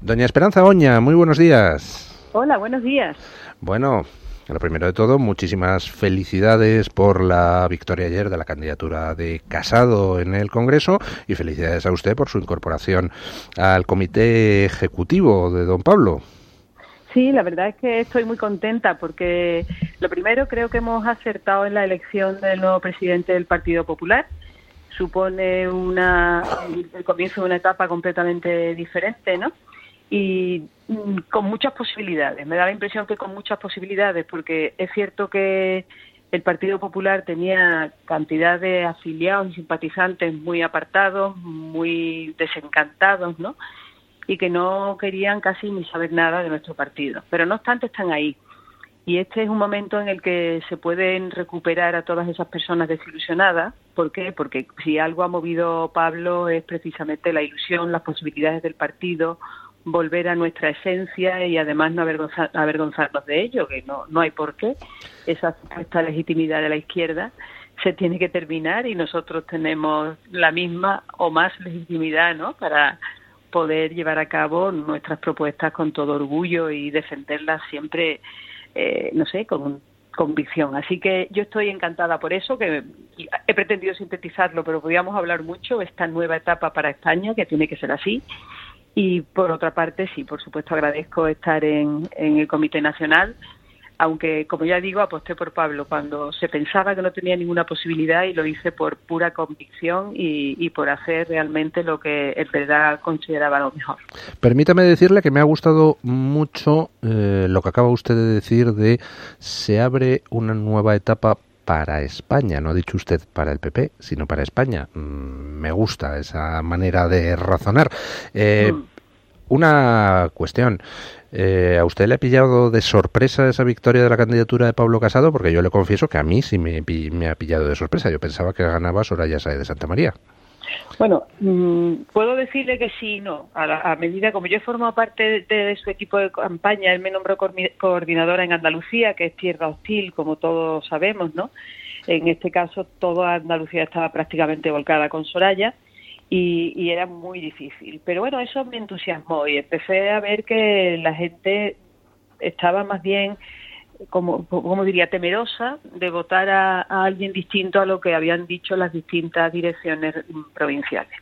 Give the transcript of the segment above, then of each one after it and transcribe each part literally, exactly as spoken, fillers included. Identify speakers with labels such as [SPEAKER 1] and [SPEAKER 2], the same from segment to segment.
[SPEAKER 1] Doña Esperanza Oña, muy buenos días.
[SPEAKER 2] Hola, buenos días.
[SPEAKER 1] Bueno, lo primero de todo, muchísimas felicidades por la victoria ayer de la candidatura de Casado en el Congreso y felicidades a usted por su incorporación al comité ejecutivo de don Pablo.
[SPEAKER 2] Sí, la verdad es que estoy muy contenta porque lo primero, creo que hemos acertado en la elección del nuevo presidente del Partido Popular. Supone una, el comienzo de una etapa completamente diferente, ¿no? Y mm, con muchas posibilidades. Me da la impresión que con muchas posibilidades, porque es cierto que el Partido Popular tenía cantidad de afiliados y simpatizantes muy apartados, muy desencantados, ¿no? Y que no querían casi ni saber nada de nuestro partido. Pero no obstante están ahí. Y este es un momento en el que se pueden recuperar a todas esas personas desilusionadas. ¿Por qué? Porque si algo ha movido Pablo es precisamente la ilusión, las posibilidades del partido, volver a nuestra esencia y además no avergonzar, avergonzarnos de ello, que no, no hay por qué. Esa supuesta legitimidad de la izquierda se tiene que terminar y nosotros tenemos la misma o más legitimidad, ¿no?, para poder llevar a cabo nuestras propuestas con todo orgullo y defenderlas siempre, eh, no sé, con convicción. Así que yo estoy encantada por eso, que he pretendido sintetizarlo, pero podíamos hablar mucho, esta nueva etapa para España, que tiene que ser así. Y por otra parte, sí, por supuesto agradezco estar en, en el Comité Nacional, aunque, como ya digo, aposté por Pablo cuando se pensaba que no tenía ninguna posibilidad y lo hice por pura convicción y, y por hacer realmente lo que en verdad consideraba lo mejor.
[SPEAKER 1] Permítame decirle que me ha gustado mucho eh, lo que acaba usted de decir de se abre una nueva etapa para España. No ha dicho usted para el P P, sino para España. Mm, me gusta esa manera de razonar. Eh, mm. Una cuestión. Eh, ¿A usted le ha pillado de sorpresa esa victoria de la candidatura de Pablo Casado? Porque yo le confieso que a mí sí me, me ha pillado de sorpresa. Yo pensaba que ganaba Soraya Sáez de Santamaría.
[SPEAKER 2] Bueno, mmm, puedo decirle que sí y no. A, la, a medida, como yo he formado parte de, de su equipo de campaña, él me nombró coordinadora en Andalucía, que es tierra hostil, como todos sabemos, ¿no? En este caso, toda Andalucía estaba prácticamente volcada con Soraya. Y, y era muy difícil. Pero bueno, eso me entusiasmó y empecé a ver que la gente estaba más bien, como, como diría, temerosa de votar a, a alguien distinto a lo que habían dicho las distintas direcciones provinciales.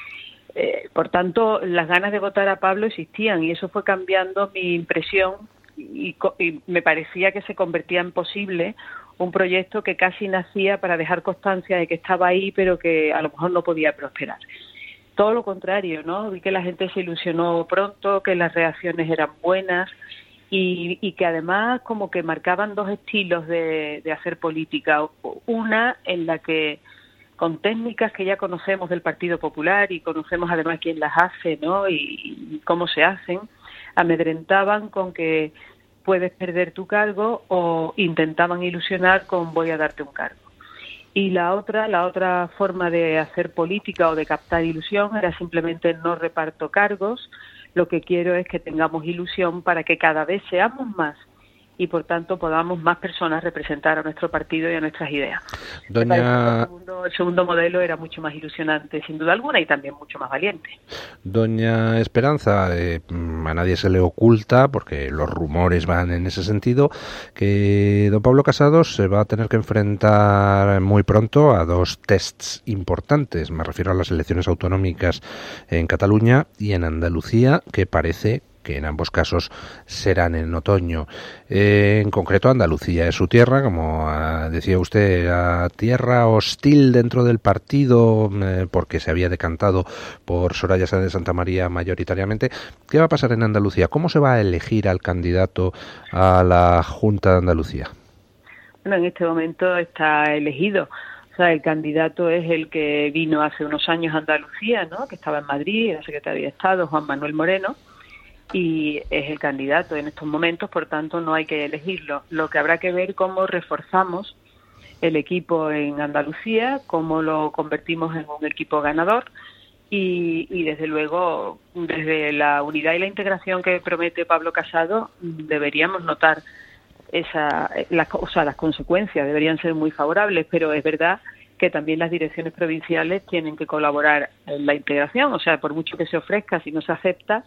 [SPEAKER 2] Eh, por tanto, las ganas de votar a Pablo existían y eso fue cambiando mi impresión y, y me parecía que se convertía en posible un proyecto que casi nacía para dejar constancia de que estaba ahí, pero que a lo mejor no podía prosperar. Todo lo contrario, ¿no? Vi que la gente se ilusionó pronto, que las reacciones eran buenas y, y que además como que marcaban dos estilos de, de hacer política. Una en la que con técnicas que ya conocemos del Partido Popular y conocemos además quién las hace, ¿no? Y, y cómo se hacen, amedrentaban con que puedes perder tu cargo o intentaban ilusionar con voy a darte un cargo. Y la otra, la otra forma de hacer política o de captar ilusión era simplemente no reparto cargos, lo que quiero es que tengamos ilusión para que cada vez seamos más y por tanto podamos más personas representar a nuestro partido y a nuestras ideas.
[SPEAKER 1] Doña...
[SPEAKER 2] El segundo, el segundo modelo era mucho más ilusionante, sin duda alguna, y también mucho más valiente.
[SPEAKER 1] Doña Esperanza, eh, a nadie se le oculta, porque los rumores van en ese sentido, que don Pablo Casado se va a tener que enfrentar muy pronto a dos tests importantes. Me refiero a las elecciones autonómicas en Cataluña y en Andalucía, que parece que en ambos casos serán en otoño. Eh, en concreto, Andalucía es su tierra, como uh, decía usted, a tierra hostil dentro del partido, eh, porque se había decantado por Soraya Sáez de Santamaría mayoritariamente. ¿Qué va a pasar en Andalucía? ¿Cómo se va a elegir al candidato a la Junta de Andalucía?
[SPEAKER 2] Bueno, en este momento está elegido. O sea, el candidato es el que vino hace unos años a Andalucía, ¿no?, que estaba en Madrid, era secretario de Estado, Juan Manuel Moreno, y es el candidato en estos momentos, por tanto no hay que elegirlo. Lo que habrá que ver cómo reforzamos el equipo en Andalucía, cómo lo convertimos en un equipo ganador y, y desde luego desde la unidad y la integración que promete Pablo Casado deberíamos notar esa, las, o sea, las consecuencias deberían ser muy favorables, pero es verdad que también las direcciones provinciales tienen que colaborar en la integración, o sea, por mucho que se ofrezca, si no se acepta,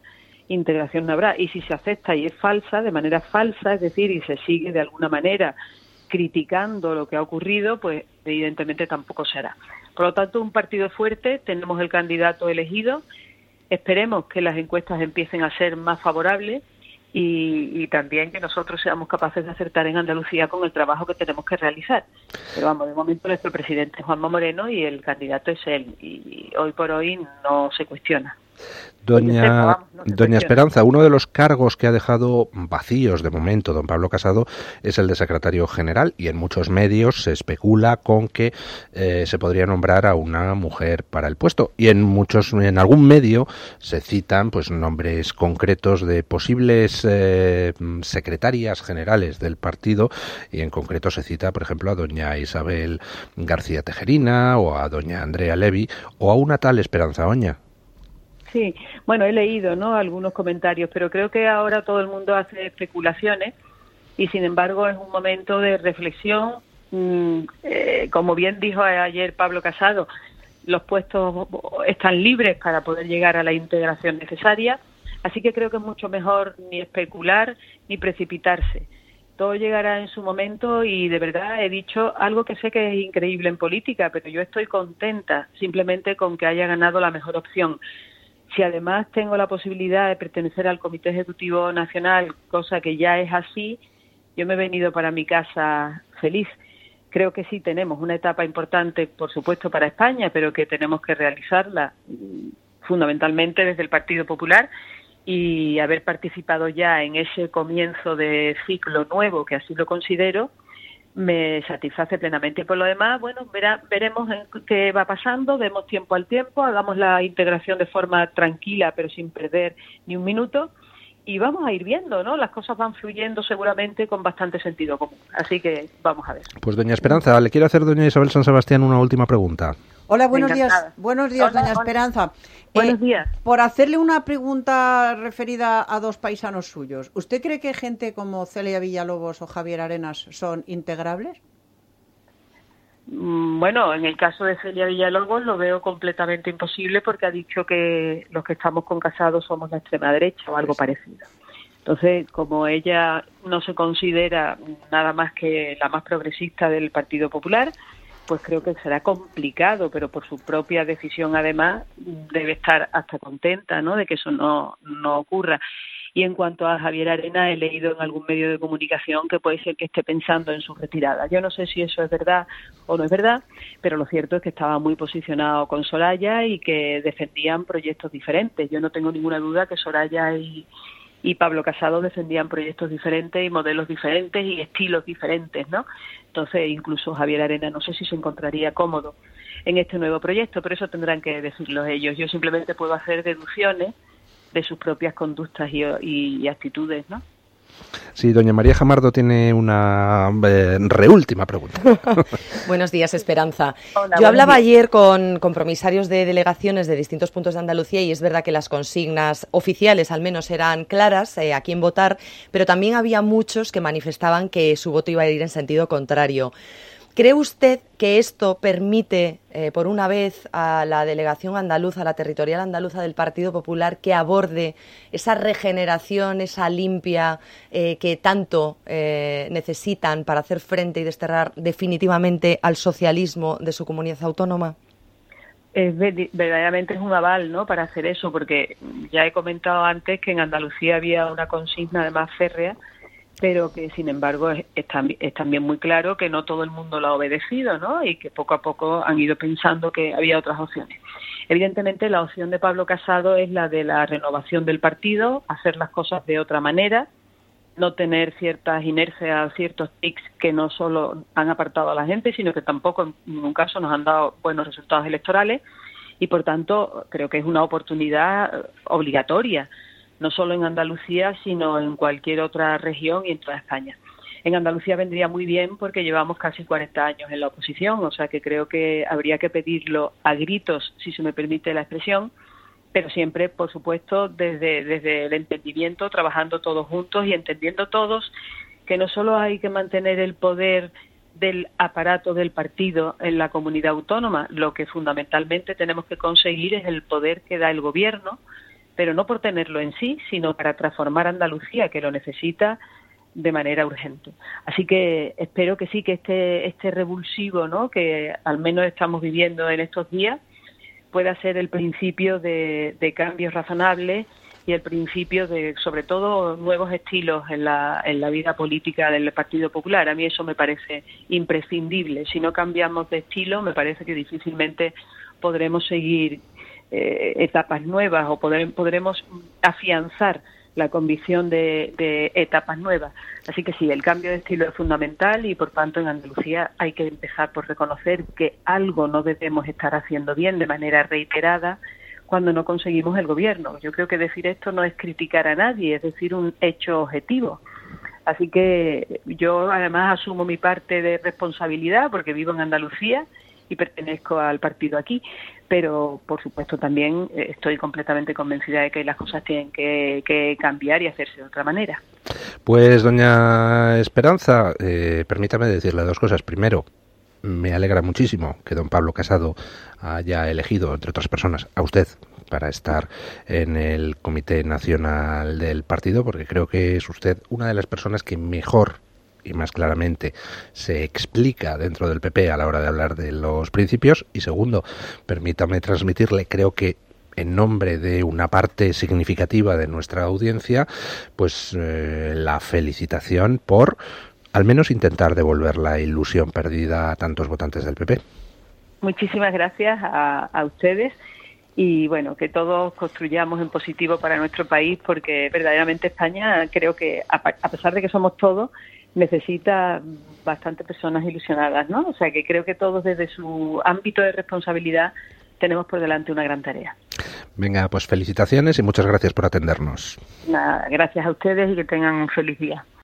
[SPEAKER 2] integración no habrá. Y si se acepta y es falsa, de manera falsa, es decir, y se sigue de alguna manera criticando lo que ha ocurrido, pues evidentemente tampoco será. Por lo tanto, un partido fuerte, tenemos el candidato elegido, esperemos que las encuestas empiecen a ser más favorables y, y también que nosotros seamos capaces de acertar en Andalucía con el trabajo que tenemos que realizar. Pero vamos, de momento nuestro presidente es Juanma Moreno y el candidato es él, y hoy por hoy no se cuestiona.
[SPEAKER 1] Doña, doña Esperanza, uno de los cargos que ha dejado vacíos de momento don Pablo Casado es el de secretario general, y en muchos medios se especula con que eh, se podría nombrar a una mujer para el puesto, y en muchos, en algún medio se citan pues nombres concretos de posibles eh, secretarias generales del partido, y en concreto se cita, por ejemplo, a doña Isabel García Tejerina o a doña Andrea Levy o a una tal Esperanza Oña.
[SPEAKER 2] Sí, bueno, he leído, ¿no?, algunos comentarios, pero creo que ahora todo el mundo hace especulaciones y, sin embargo, es un momento de reflexión. Mm, eh, como bien dijo ayer Pablo Casado, los puestos están libres para poder llegar a la integración necesaria, así que creo que es mucho mejor ni especular ni precipitarse. Todo llegará en su momento y, de verdad, he dicho algo que sé que es increíble en política, pero yo estoy contenta simplemente con que haya ganado la mejor opción. Si además tengo la posibilidad de pertenecer al Comité Ejecutivo Nacional, cosa que ya es así, yo me he venido para mi casa feliz. Creo que sí tenemos una etapa importante, por supuesto, para España, pero que tenemos que realizarla fundamentalmente desde el Partido Popular, y haber participado ya en ese comienzo de ciclo nuevo, que así lo considero, me satisface plenamente. Y por lo demás, bueno, verá, veremos qué va pasando, demos tiempo al tiempo, hagamos la integración de forma tranquila, pero sin perder ni un minuto, y vamos a ir viendo, ¿no? Las cosas van fluyendo seguramente con bastante sentido común. Así que vamos a ver.
[SPEAKER 1] Pues doña Esperanza, le quiero hacer doña Isabel San Sebastián una última pregunta.
[SPEAKER 3] Hola, buenos días. Buenos días, doña Esperanza.
[SPEAKER 2] Buenos días.
[SPEAKER 3] Eh, por hacerle una pregunta referida a dos paisanos suyos, ¿usted cree que gente como Celia Villalobos o Javier Arenas son integrables?
[SPEAKER 2] Bueno, en el caso de Celia Villalobos lo veo completamente imposible, porque ha dicho que los que estamos con Casado somos la extrema derecha o algo parecido. Entonces, como ella no se considera nada más que la más progresista del Partido Popular, pues creo que será complicado, pero por su propia decisión, además, debe estar hasta contenta, ¿no?, de que eso no, no ocurra. Y en cuanto a Javier Arenas, he leído en algún medio de comunicación que puede ser que esté pensando en su retirada. Yo no sé si eso es verdad o no es verdad, pero lo cierto es que estaba muy posicionado con Soraya y que defendían proyectos diferentes. Yo no tengo ninguna duda que Soraya y, y Pablo Casado defendían proyectos diferentes y modelos diferentes y estilos diferentes, ¿no? Entonces, incluso Javier Arenas no sé si se encontraría cómodo en este nuevo proyecto, pero eso tendrán que decirlo ellos. Yo simplemente puedo hacer deducciones de sus propias conductas y, y, y actitudes, ¿no?
[SPEAKER 1] Sí, doña María Jamardo tiene una eh, reúltima pregunta.
[SPEAKER 4] Buenos días, Esperanza.
[SPEAKER 2] Hola,
[SPEAKER 4] Yo hablaba
[SPEAKER 2] días.
[SPEAKER 4] ayer con compromisarios de delegaciones de distintos puntos de Andalucía y es verdad que las consignas oficiales al menos eran claras eh, a quién votar, pero también había muchos que manifestaban que su voto iba a ir en sentido contrario. ¿Cree usted que esto permite, eh, por una vez, a la delegación andaluza, a la territorial andaluza del Partido Popular, que aborde esa regeneración, esa limpia eh, que tanto eh, necesitan para hacer frente y desterrar definitivamente al socialismo de su comunidad autónoma?
[SPEAKER 2] Es verdaderamente es un aval, ¿no?, para hacer eso, porque ya he comentado antes que en Andalucía había una consigna además férrea, pero que, sin embargo, es, es, también, es también muy claro que no todo el mundo lo ha obedecido, ¿no?, y que poco a poco han ido pensando que había otras opciones. Evidentemente, la opción de Pablo Casado es la de la renovación del partido, hacer las cosas de otra manera, no tener ciertas inercias, ciertos tics que no solo han apartado a la gente, sino que tampoco en ningún caso nos han dado buenos resultados electorales, y, por tanto, creo que es una oportunidad obligatoria, no solo en Andalucía, sino en cualquier otra región y en toda España. En Andalucía vendría muy bien porque llevamos casi cuarenta años en la oposición, o sea que creo que habría que pedirlo a gritos, si se me permite la expresión, pero siempre, por supuesto, desde, desde el entendimiento, trabajando todos juntos y entendiendo todos que no solo hay que mantener el poder del aparato del partido en la comunidad autónoma, lo que fundamentalmente tenemos que conseguir es el poder que da el gobierno pero no por tenerlo en sí, sino para transformar Andalucía, que lo necesita de manera urgente. Así que espero que sí, que este, este revulsivo, ¿no?, que al menos estamos viviendo en estos días, pueda ser el principio de, de cambios razonables y el principio de, sobre todo, nuevos estilos en la, en la vida política del Partido Popular. A mí eso me parece imprescindible. Si no cambiamos de estilo, me parece que difícilmente podremos seguir eh, etapas nuevas o poder, podremos afianzar la convicción de, de etapas nuevas. Así que sí, el cambio de estilo es fundamental y, por tanto, en Andalucía hay que empezar por reconocer que algo no debemos estar haciendo bien de manera reiterada cuando no conseguimos el gobierno. Yo creo que decir esto no es criticar a nadie, es decir un hecho objetivo. Así que yo, además, asumo mi parte de responsabilidad porque vivo en Andalucía y pertenezco al partido aquí, pero por supuesto también estoy completamente convencida de que las cosas tienen que, que cambiar y hacerse de otra manera.
[SPEAKER 1] Pues, doña Esperanza, eh, permítame decirle dos cosas. Primero, me alegra muchísimo que don Pablo Casado haya elegido, entre otras personas, a usted para estar en el Comité Nacional del Partido, porque creo que es usted una de las personas que mejor y más claramente se explica dentro del P P a la hora de hablar de los principios. Y segundo, permítame transmitirle, creo que en nombre de una parte significativa de nuestra audiencia, pues eh, la felicitación por al menos intentar devolver la ilusión perdida a tantos votantes del P P. Muchísimas gracias a, a ustedes y bueno, que todos construyamos en positivo para nuestro país, porque verdaderamente España, creo que a, a pesar de que somos todos, necesita bastantes personas ilusionadas, ¿no? O sea que creo que todos desde su ámbito de responsabilidad tenemos por delante una gran tarea. Venga, pues felicitaciones y muchas gracias por atendernos. Nada, gracias a ustedes y que tengan un feliz día.